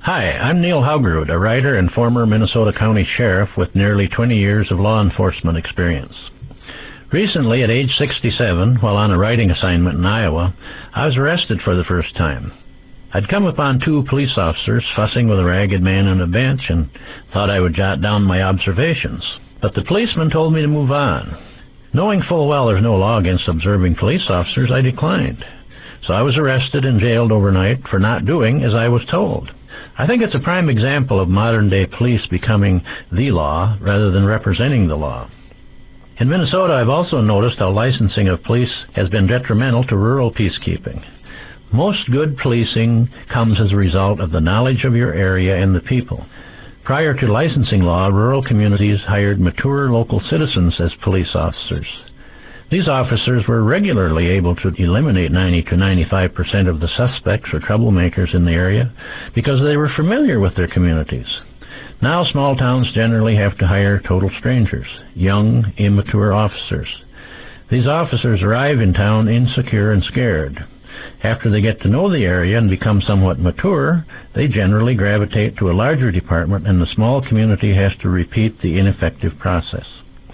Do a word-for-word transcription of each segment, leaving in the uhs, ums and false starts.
Hi, I'm Neil Haugerud, a writer and former Minnesota County Sheriff with nearly twenty years of law enforcement experience. Recently, at age sixty-seven, while on a writing assignment in Iowa, I was arrested for the first time. I'd come upon two police officers fussing with a ragged man on a bench and thought I would jot down my observations. But the policeman told me to move on. Knowing full well there's no law against observing police officers, I declined. So I was arrested and jailed overnight for not doing as I was told. I think it's a prime example of modern-day police becoming the law rather than representing the law. In Minnesota, I've also noticed how licensing of police has been detrimental to rural peacekeeping. Most good policing comes as a result of the knowledge of your area and the people. Prior to licensing law, rural communities hired mature local citizens as police officers. These officers were regularly able to eliminate ninety to ninety-five percent of the suspects or troublemakers in the area because they were familiar with their communities. Now small towns generally have to hire total strangers, young, immature officers. These officers arrive in town insecure and scared. After they get to know the area and become somewhat mature, they generally gravitate to a larger department, and the small community has to repeat the ineffective process.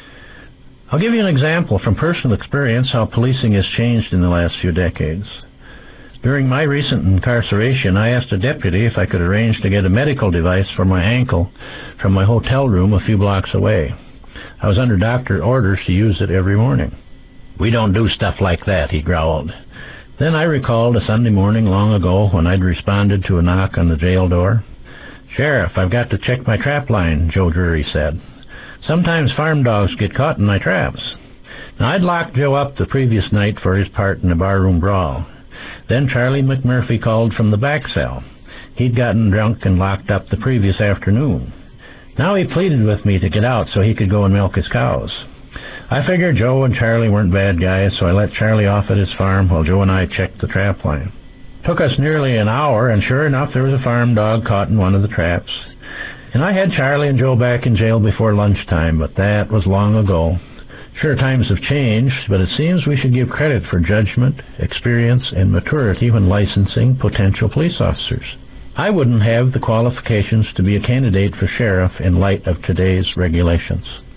I'll give you an example from personal experience how policing has changed in the last few decades. During my recent incarceration, I asked a deputy if I could arrange to get a medical device for my ankle from my hotel room a few blocks away. I was under doctor orders to use it every morning. "We don't do stuff like that," he growled. Then I recalled a Sunday morning long ago when I'd responded to a knock on the jail door. "Sheriff, I've got to check my trap line," Joe Drury said. "Sometimes farm dogs get caught in my traps." Now, I'd locked Joe up the previous night for his part in a barroom brawl. Then Charlie McMurphy called from the back cell. He'd gotten drunk and locked up the previous afternoon. Now he pleaded with me to get out so he could go and milk his cows. I figured Joe and Charlie weren't bad guys, so I let Charlie off at his farm while Joe and I checked the trap line. Took us nearly an hour, and sure enough, there was a farm dog caught in one of the traps. And I had Charlie and Joe back in jail before lunchtime, but that was long ago. Sure, times have changed, but it seems we should give credit for judgment, experience, and maturity when licensing potential police officers. I wouldn't have the qualifications to be a candidate for sheriff in light of today's regulations.